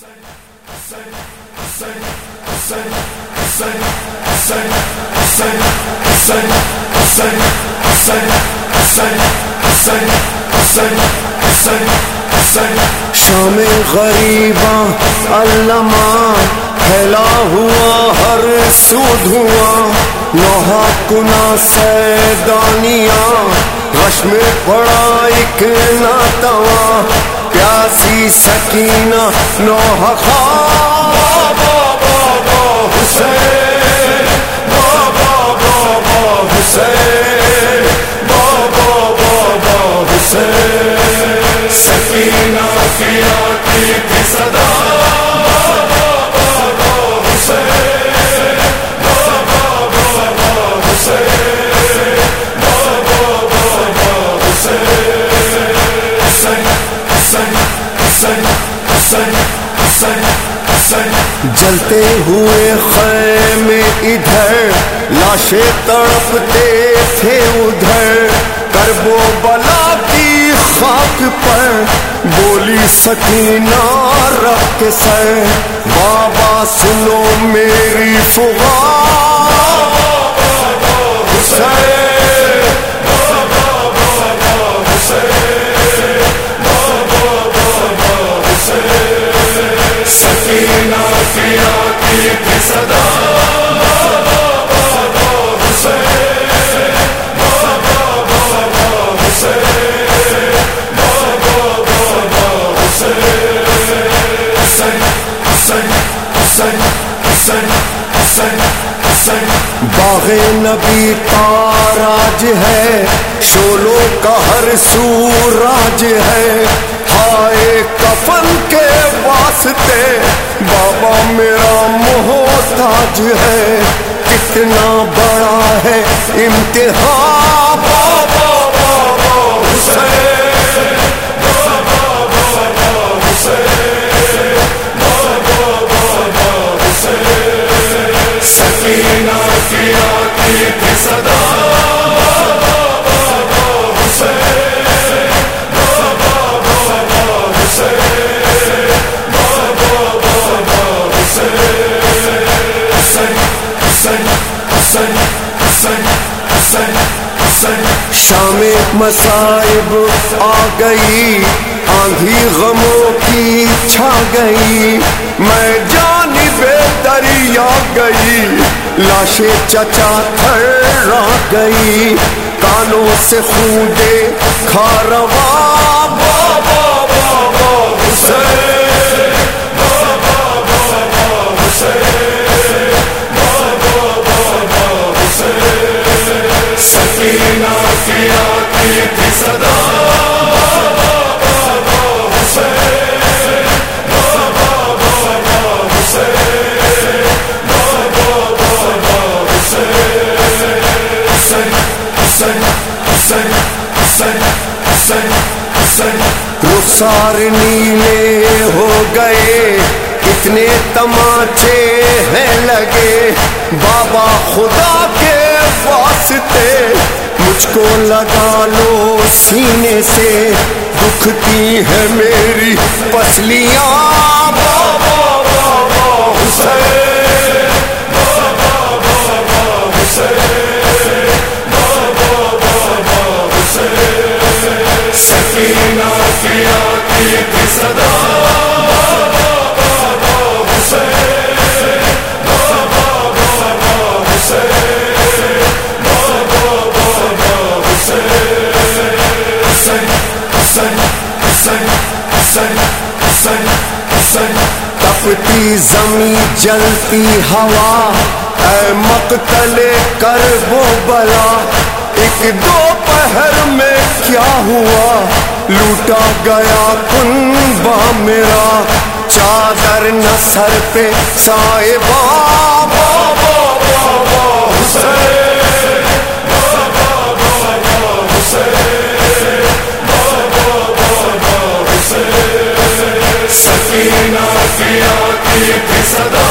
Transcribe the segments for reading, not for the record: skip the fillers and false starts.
شام غریباں علماں پھیلا ہوا ہر سو دھواں، نوحہ کنا سیدانیاں غش میں پڑا ایک ناتواں، پیاسی سکینہ نوحہ خواب بابا حسین، بابا بابا حسین، بابا بابا حسین، سکینہ کی آتی تھی صدا بابا بابا حسین، بابا بابا حسین، بابا بابا حسین، حسین حسین حسین حسین حسین حسین۔ جلتے ہوئے خیمے ادھر، لاشیں تڑپتے تھے ادھر، کرب و بلا کی خاک پر بولی سکینہ رکھ کے سر، بابا سنو میری فغان بابا حسین، بابا بابا حسین، بابا بابا حسین، سکینہ کی آتی تھی صدا بابا بابا حسین، بابا بابا حسین، بابا بابا حسین، حسین حسین حسین حسین حسین حسین۔ باغ نبی تاراج ہے، شولوں کا ہر سو راج ہے، ہائے کفن کے واسطے بابا میرا محتاج ہے، کتنا بڑا ہے امتحان بابا بابا حسین، بابا بابا حسین، بابا بابا حسین، سکینہ کی آتی تھی صدا بابا بابا حسین، بابا بابا حسین، بابا بابا حسین، حسین حسین حسین حسین حسین حسین۔ شام مصائب آ گئی، آندھی غموں کی چھا گئی، میں جانب دریا گئی، لاشیں چچا تھرا گئی، کانوں سے خون دیکھا رواں بابا بابا حسین، بابا بابا حسین، بابا بابا حسین، سکینہ کی آتی تھی صدا بابا بابا حسین، بابا بابا حسین، بابا بابا حسین، حسین حسین حسین حسین حسین حسین۔ رخسار نیلے ہو گئے، اتنے تماچے ہیں لگے، بابا خدا کے واسطے مجھ کو لگا لو سینے سے، دکھتی ہے میری پسلیاں بابا بابا حسین، بابا بابا حسین، بابا بابا حسین، سکینہ کی آتی تھی صدا بابا بابا حسین، بابا بابا حسین، بابا بابا حسین، حسین حسین حسین حسین حسین حسین۔ تپتی زمین جلتی ہوا، اے مقتل کرب و بلا، ایک دوپہر میں کیا ہوا، لوٹا گیا کنبہ میرا، چادر نہ سر پہ صاحبہ بابا بابا حسین، بابا بابا حسین، بابا بابا حسین، سکینہ کی آتی تھی صدا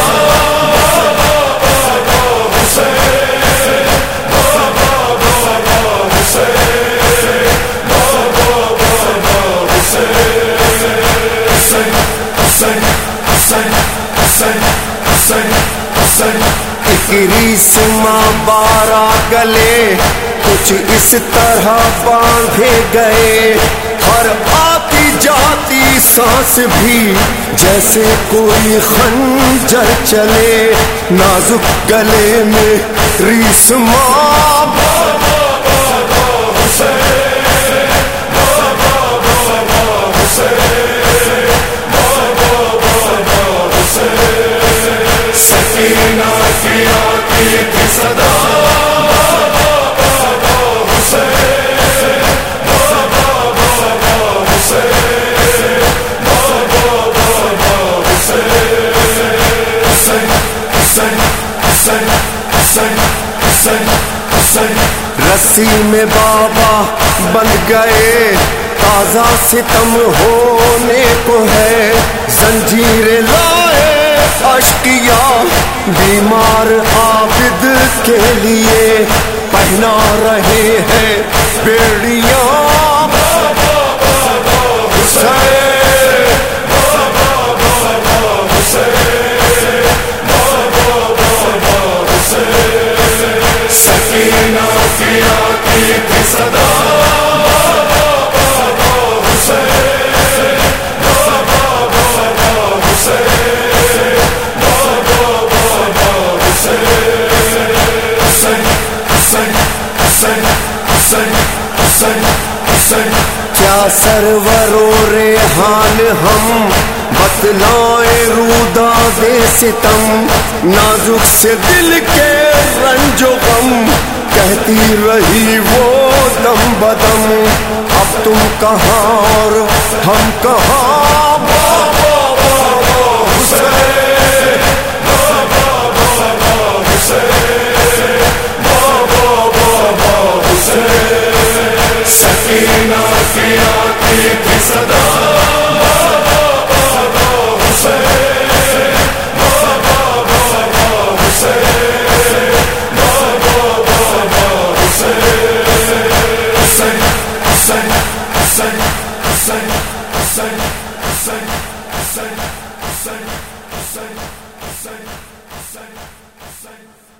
بابا بابا حسین، بابا بابا حسین، بابا بابا حسین، حسین حسین اکریسواں بارہ گلے کچھ اس طرح باندھے گئے، ہر آتی جاتی سانس بھی جیسے کوئی خنجر چلے، نازک گلے میں ریسماں سکینہ کی آتی تھی صدا، رسی میں بابا بندھ گئے، تازہ ستم ہونے کو ہے، زنجیریں لائے اشقیاء بیمار عابد کے لیے، پہنا رہے ہیں بیڑیاں سکینہ کی آتی تھی صدا، کیا سرور و ریحان ہم بتلائیں روداد ستم، نازک سے دل کے رنج و غم کہتی رہی وہ دم بدم، اب تم کہاں اور ہم کہاں، بابا بابا حسین، بابا بابا حسین، بابا بابا حسین، سکینہ کی آتی تھی صدا، بابا بابا حسین، بابا بابا حسین، بابا بابا حسین، حسین حسین حسین حسین حسین حسین حسین حسین حسین حسین حسین حسین